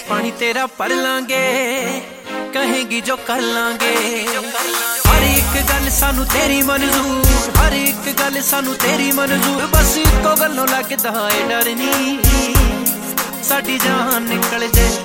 पानी तेरा भर लांगे, कहेंगी जो कर लांगे। हर एक गल सानू तेरी मंजूर, हर एक गल सानू तेरी मंजूर। बस इको गलों लगदा है डर नी, साडी जान निकल जे।